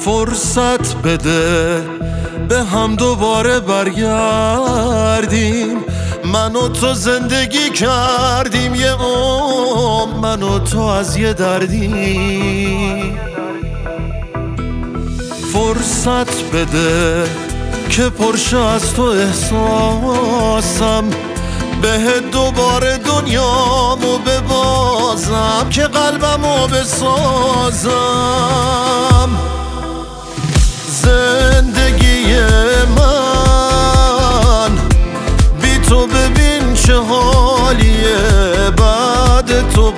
فرصت بده به هم دوباره برگردیم. من و تو زندگی کردیم یه عمر، من و تو از یه دردیم. فرصت بده که پرشه از تو احساسم، بهت دوباره دنیامو ببازم که قلبمو بسازم. زندگی من بی تو ببین چه حالیه، بعد تو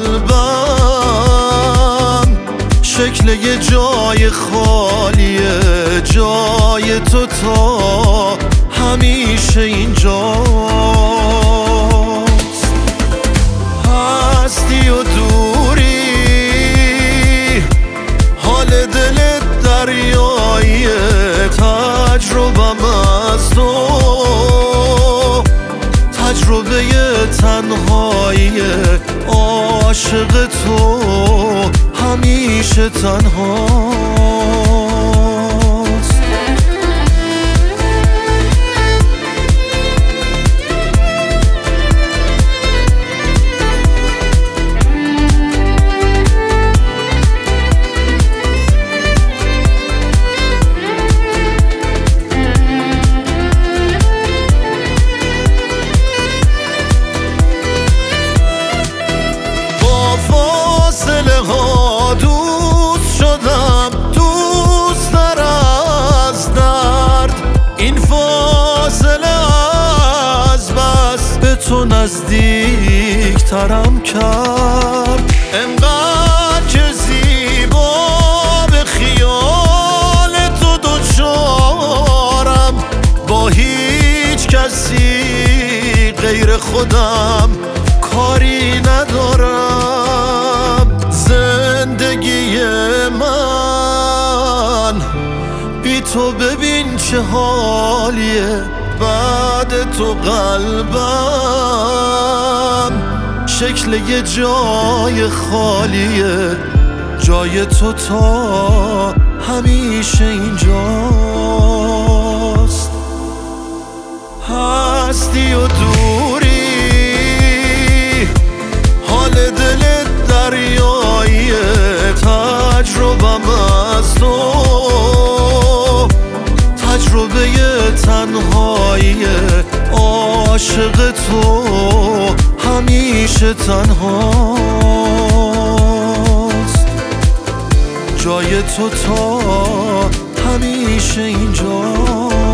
قلبم شکل یه جای خالیه. جای تو تا همیشه اینجاست. هستی و دوری حال دلت دریاییه، تجربم از تو تجربه تنهاییه. عاشق تو همیشه تنهاست. دوست شدم دوست‌تر از درد، این فاصله از بس به تو نزدیک ترم کرد. انقدر که زیبا به خیال تو دوچارم، با هیچ کسی غیر خودم کاری ندارم. زندگی من بی تو ببین چه حالیه، بعد تو قلبم شکل یه جای خالیه. جای تو تا همیشه اینجاست. هستی و دوری حال دلت دریاییه، تجربم از تو تجربه تنهاییه. عاشق تو همیشه تنهاست. جای تو تا همیشه اینجاست.